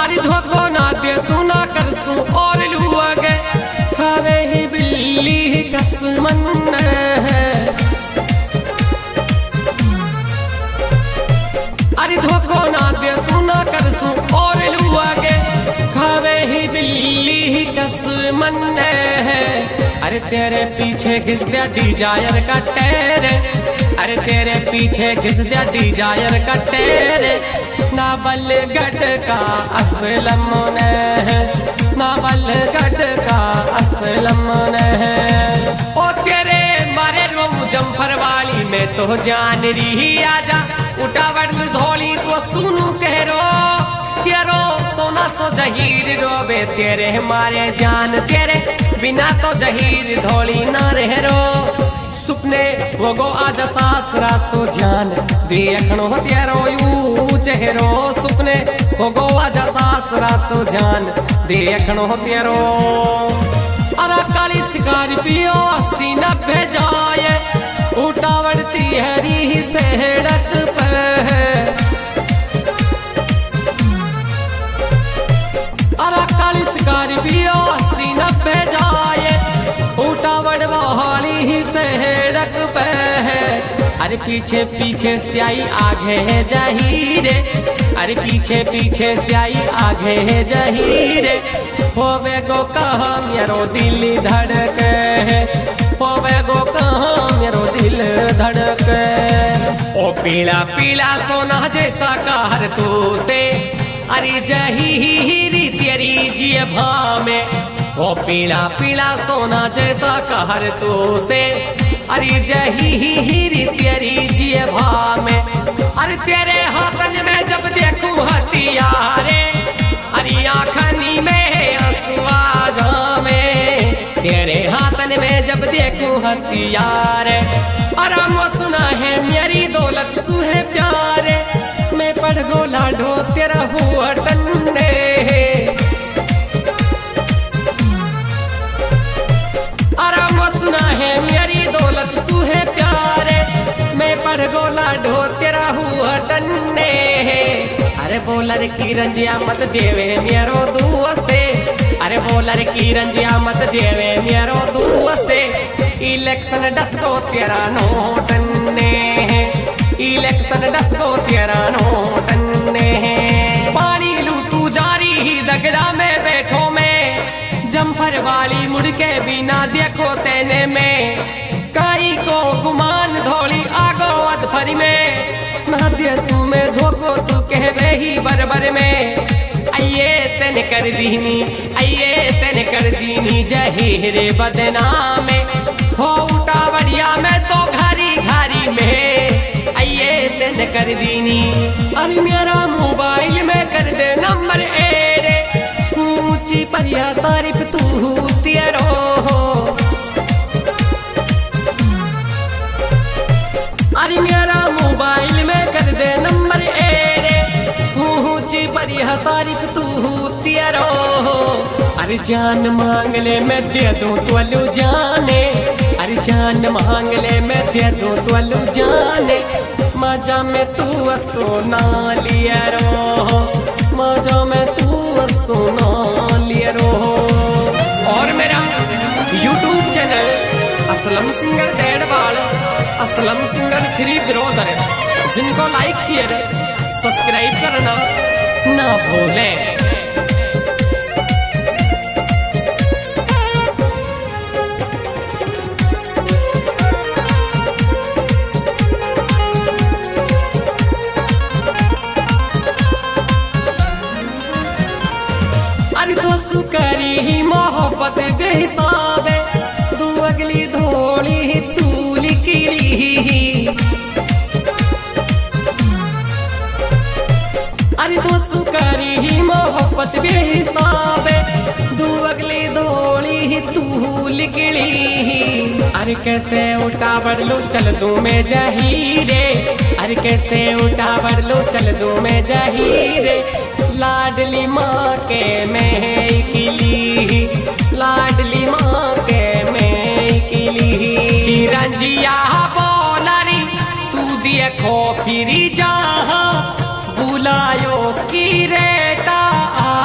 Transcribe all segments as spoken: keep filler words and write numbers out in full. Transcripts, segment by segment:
अरे धोखो ना दे सुना कर सू और लुआ गे खावे ही बिल्ली कसमन है। अरे धोखो ना दे सुना कर सू और लुआ गे खावे ही बिल्ली कसमन है। अरे तेरे पीछे घिस दिया डिजायर का टेर, अरे तेरे पीछे घिस दिया डिजायर का टेर। नावल गढ़ का असलम है, नावल गढ़ का असलम है। ओ तेरे मारे रो मुजफ्फर वाली में तो जान रही आजा उठावट धोली तो सुनू कह रो तेरो सोना सो जहीर रोबे तेरे मारे जान तेरे बिना तो जहीर धोली ना रह रो। सुपने वो गो आज सासरा सो जान देखनो तेरो यू चेहरो। सुपने वो गो आज सासरा सो जान देखनो तेरो। अरे काली शिकारी पियो अस्सी नब्बे जाए उठावड़ती हरी सड़क पे। अरे काली शिकारी पियो अस्सी नब्बे जाए उठावड़ बहाली ही सड़क पे है। अरे पीछे पीछे स्याही आगे है जहीरे, अरे पीछे पीछे स्याही आगे है जहीरे। होवे गो कहाँ मेरो दिल धड़के है, होवे गो कहाँ मेरो दिल धड़के। ओ पीला पीला सोना जैसा कहर तू से अरे जहीरी तेरी जिभा में। ओ पीला पीला सोना जैसा कहर तू से अरे जहीरी तेरी जिभा में। अरे तेरे हाथन में जब देखूं हथियारे अरे आँखनी में आंसुआ जामे। तेरे हाथन में जब देखूं हथियारे आराम सुना है मेरी दौलत सुहे प्यारे। मैं पढ़ गोला ढो तेरा हुआ टन्ने। आराम सुना है मेरी दौलत सुहे प्यारे। मैं पढ़ गोला ढो तेरा हुआ टन्ने। अरे बोलर की रंजिया मत देवे मेरो दुआ से, अरे बोलर की रंजिया मत देवे मेरो दुआ से। इलेक्शन डस्को तेरा नोटन्ने, इलेक्शन डस्को तेरा नोटन्ने। पानी लूटू जारी ही दगड़ा में बैठो में जम्फर वाली मुड़ के बिना देखो तेने में। काई को गुमान धोली आगो अधफरी में ना देसू में धोको तू कहवे ही बरबर में। आइए तेने कर दीनी, आइए तेने कर दीनी जहीरे बदनामे हो उठावड़िया में तो घारी घारी में। आइए तेने कर दीनी अरे मेरा मोबाइल में कर दे नंबर एरे ऊंची परिया तारीफ तू तेरो। अरे मेरा मोबाइल में कर दे नंबर एरे ऊंची परिया तारीफ तू तेरो। अरे जान मांग ले मैं दे दूं तो लू जाने, अरे जान मांग ले मैं दे दूं तो लू जाने। मजा में तू सोना लिया रो, मजा में तू सोना लिया रो। और मेरा YouTube channel Aslam singer Dedhwal, Aslam singer three brother, जिनको लाइक शेयर सब्सक्राइब करना ना भूलें। अरे तो सुकरी ही मोहब्बत बेहिसाबे तू अगली धोली तू लिखली। अरे तो सुकरी ही मोहब्बत बेहिसाबे तू अगली धोली तू लिखली। अरे कैसे उठा बढ़ लो चल तू में जहीरे, अरे कैसे उठा बढ़ लो चल तू में जहीरे। लाडली माँ के मैं किली, लाडली माँ के मैं किली। रंजिया बोलरी तू देखो फिरी जहाँ बुलायो की रेटा।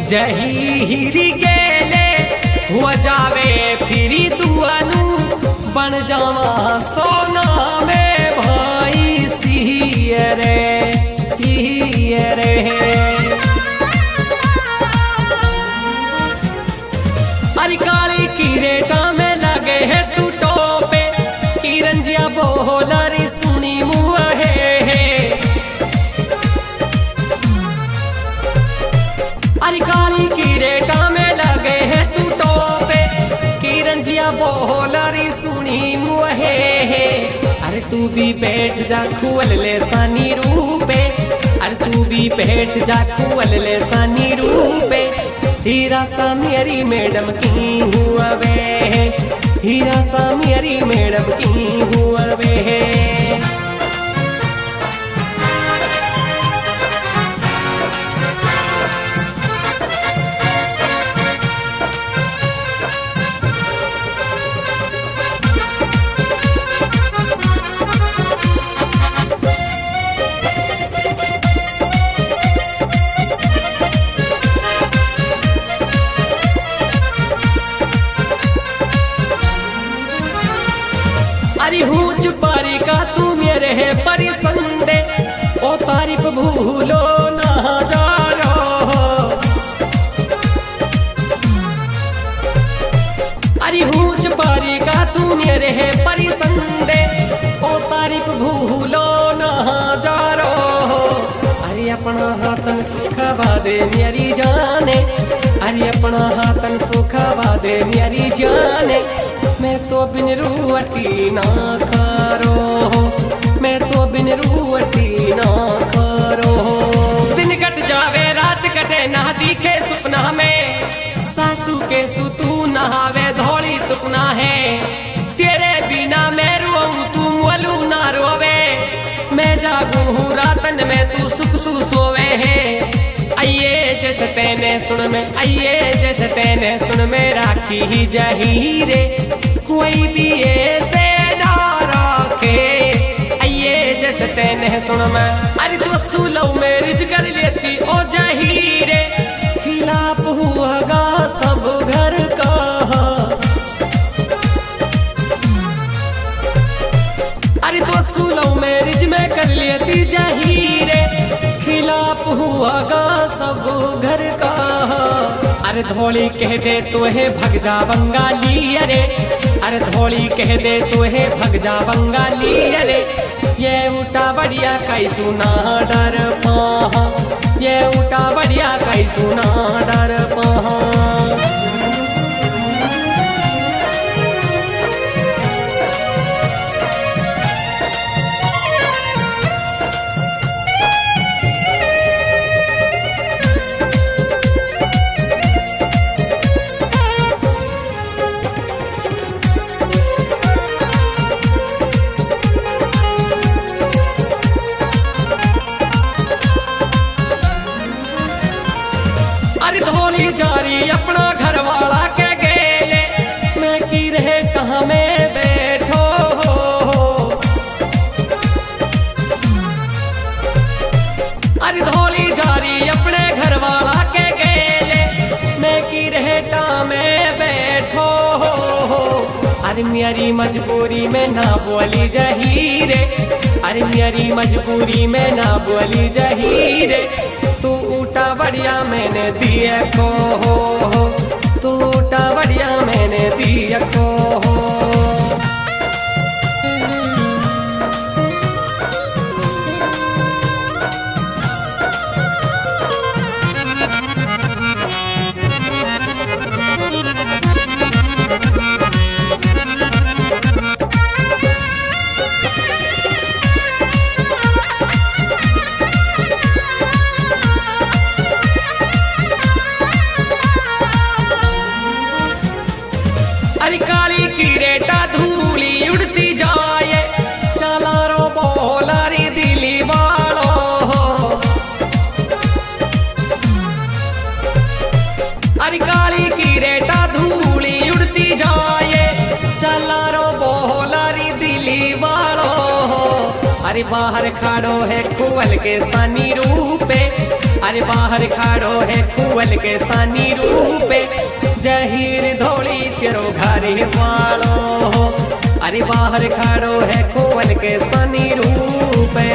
जहीरी गेले हुआ जावे फिरी दुआनु बन जावा सोना में भाई सियरे सियरे। अरे काली की रेटा में लगे है तू टोपे की रंजिया बोलरी सुनी मुआ है। अरे काली की रेटा में लगे है तू टोपे की रंजिया बोलरी सुनी मुआ है। अरे तू भी बैठ जा खुअल ले सानी रूपे, अरे तू भी बैठ जा खुअल ले सानी रूपे। हीरा सा मेरी मैडम की हुआ वे, हीरा सा मेरी मैडम की हुआ वे। अरे हूँ पारी का तू मेरे है परी संदे ओ तारीफ भूलो ना जारो। अरे हूँ पारी का तू मेरे है परी संदे ओ तारीफ भूलो ना जारो। अरे अपना हाथन सुखवा दे मेरी जाने, अरे अपना हाथन सुखवा दे मेरी जाने। मैं तो बिन रुवटी ना करो, मैं तो बिन रुवटी ना करो। दिन कट जावे रात कटे ना दिखे सुपना में, सासू के सुतू नहावे धोली तुपना है। तेरे बिना मैं रोऊं तू मोलू ना रोवे, मैं जागू हूँ रातन में तू सुख सु सोवे है। आइए जैसे तेने सुन में, आइए जैसे तेने सुन में राखी ही जहीरे कोई भी ऐसे ना रखे। आइए जैसे तेने सुन में, अरे तो सुलौ मैरिज कर लेती ओ जहीरे खिलाफ हुआगा सब घर का। अरे तो सुलौ मैरिज में कर लेती जहीरे खिलाफ हुआगा सब घर का। अरे धोली कह दे तो है भग जा बंगाली अरे, अरे धोली कह दे तो है भग जा बंगाली अरे। ये उठा बढ़िया कई सुना डर पहा, ये उठा बढ़िया कई सुना डर पहा। धोली जारी अपना घर वाला के गेले मैं की रहे कहाँ में बैठो। अरे धोली जारी अपने घर वाला के गेले मैं की रहे कहाँ में बैठो। अरे मेरी मजबूरी में ना बोली जहीरे, अरे मेरी मजबूरी में ना बोली जहीरे। तू उठा बढ़िया मैंने दिया को हो, तू उठा बढ़िया मैंने दिया को हो। अरे काली की रेटा धूली उड़ती जाए चला रो बोलारी दिली वालो। अरे काली की रेटा धूली उड़ती जाए चला रो बोलारी दिली वालो। अरे बाहर खाड़ो है कुवल के सनी रूपे, अरे अरे बाहर खाड़ो है कुवल के सानी रूपे जहीर धोली तेरो घर वालो। अरे बाहर खाड़ो है कुवल के सानी रूपे।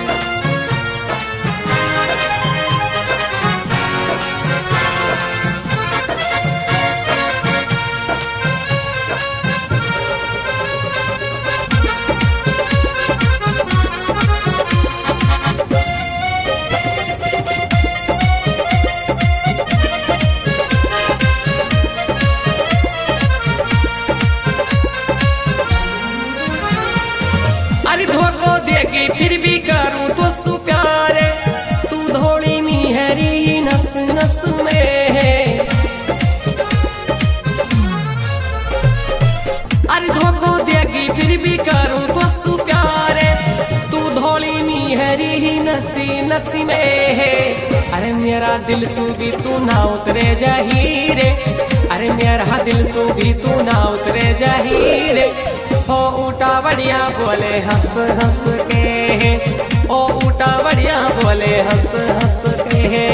अरे धोखो देगी फिर भी करूं तो सु प्यारे तू धोली मिहरी नस नस में है। अरे धोखो देगी फिर भी करूं तो सु प्यारे तू धोली मिहरी नसी नसी में है। अरे मेरा दिल सु भी तू ना उतरे जहीरे। अरे मेरा दिल सु भी तू ना उतरे जहीरे। ओ ऊटा बढ़िया बोले हंस हंस के ओ ऊटा बढ़िया बोले हंस हंस के।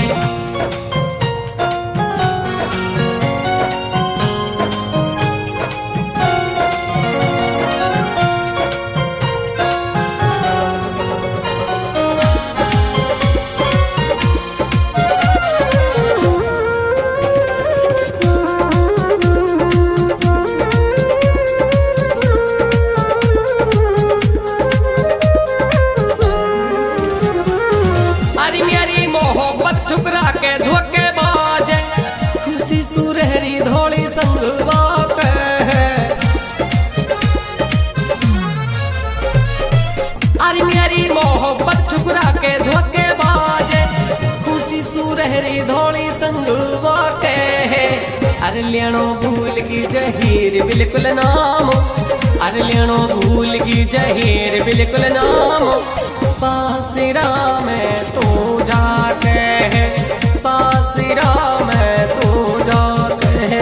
ठुकरा के धोखे बाजे खुशी सुरहरी धोली संगवा पे। अरे मेरी मोहब्बत ठुकरा के धोखे बाजे खुशी सुरहरी धोली संगवा के। अरे लेनो भूल की जहीर बिल्कुल नाम। अरे लेनो भूल की जहीर बिल्कुल नाम। सासरा में तू जाके सासरा में तू जाके।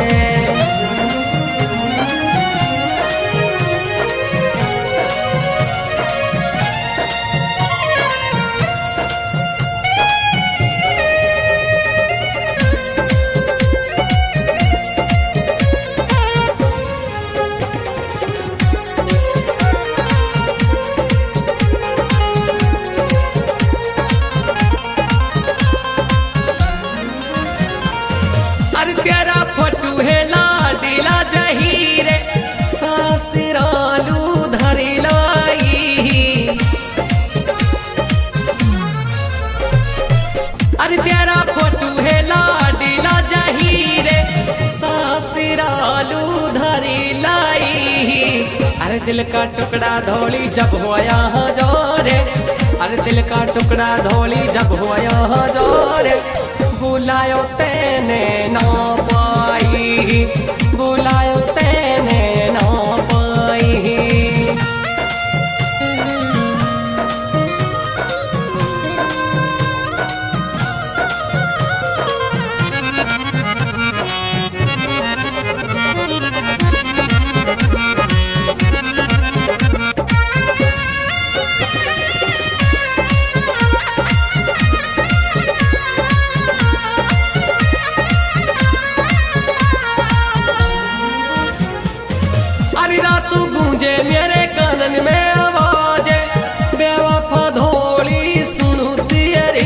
अरे तेरा फोटू है लाडीला जहीरे सासरालू धरी लाई। अरे तेरा फोटू है लाडीला जहीरे सासरालू धरी लाई। अरे दिल का टुकड़ा धोली जब होया जोरे। अरे दिल का टुकड़ा धोली जब होया जोरे। बुलायो तेने ना पाई बुलायो तेने ना पाई। अरे रातू गूंजे मेरे कानन में आवाजे बेवफा धोली सुनू तेरी।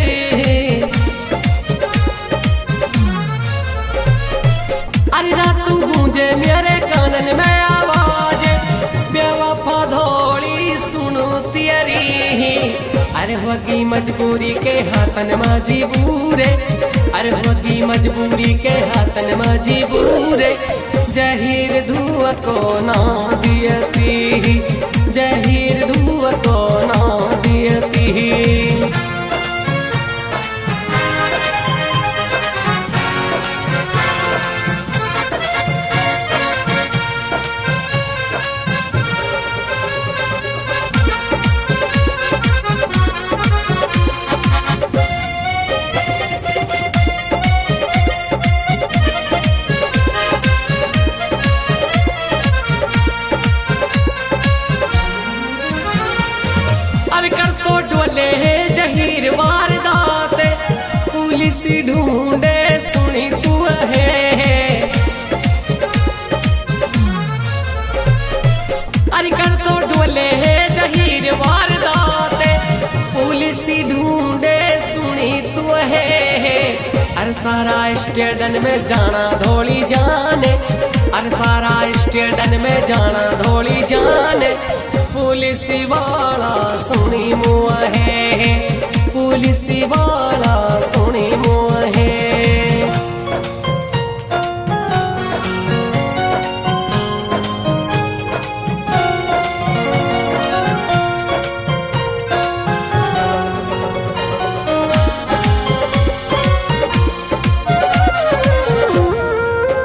अरे रातू गूंजे मेरे कानन में आवाजे बेवफा धोली सुनू तेरी। अरे होगी मजबूरी के हाथन मजबूरे। अरे होगी मजबूरी के हाथन मजबूरे। जहीर धुआ को ना दियती जहीर धुआ को ना दियती। अरे कर तो डोले है जही पुलिस ढूंढे सुनी तू है। अरे कर तो डोले है जहीर वारदाते, पुलिस ढूंढे सुनी तू है। अरे सारा स्टेडन में जाना धोली जाने, अरे सारा स्टेडन में जाना धोली जाने, पुलिस वाला सुनी मुआ है, पुलिस वाला सुनी मुआ।